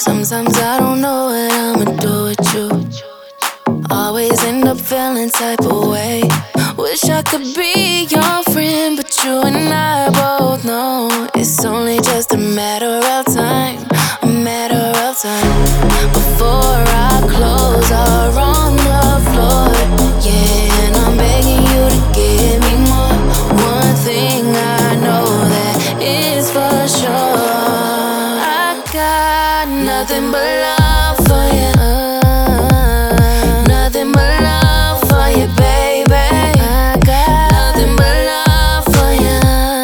Sometimes I don't know what I'ma do with you. Always end up feeling type of way. Wish I could be your friend, but you and I both know it's only just a matter of time. A matter of time. Before our clothes are on the floor, yeah, and I'm begging you to give me more. One thing I know that is for sure, I got nothing but love for you. Nothing but love for you, baby. I got nothing but love for you.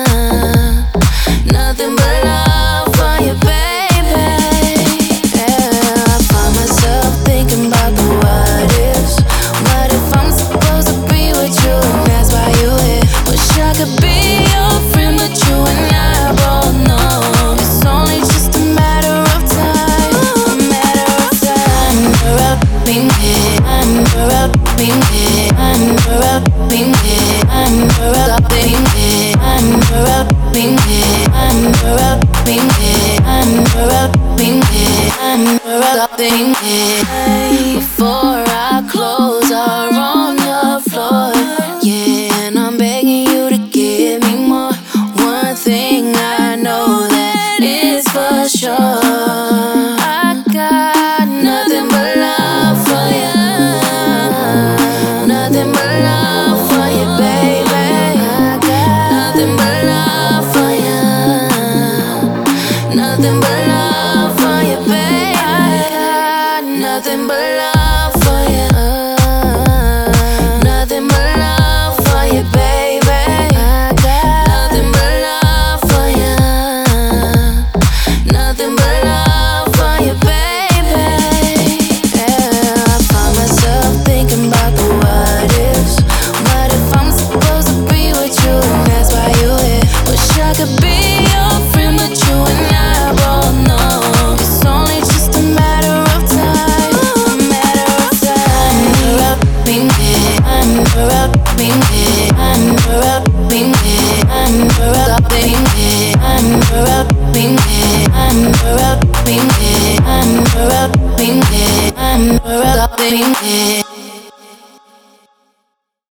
Nothing but love for you, baby. Yeah, I find myself thinking about the what ifs. What if I'm supposed to be with you and that's why you here? Wish I could be your friend, but you and I both know it's only just a matter of time. A matter of time. Interrupting it. Interrupting it. Interrupting it. Interrupting it. Interrupting it. Interrupting it. Interrupting it. Interrupting it. Before our clothes are on the floor, yeah, and I'm begging you to give me more. One thing I know that is for sure, I got nothing but love for you. Nothing but love for you, baby. I got nothing but love for you. Nothing but love for you, baby. I got nothing but love for you. Nothing but love for you, baby. I got nothing but love for you. Nothing but love for you, baby. Yeah, I find myself thinking about the what ifs. What if I'm supposed to be with you and that's why you here? Wish I could be your friend, but you and I both know it's only just a matter of time. A matter of time. Interrupting it. Interrupting it. Interrupting it. Interrupting it. Interrupting it. Interrupting it. Interrupting it. Interrupting it.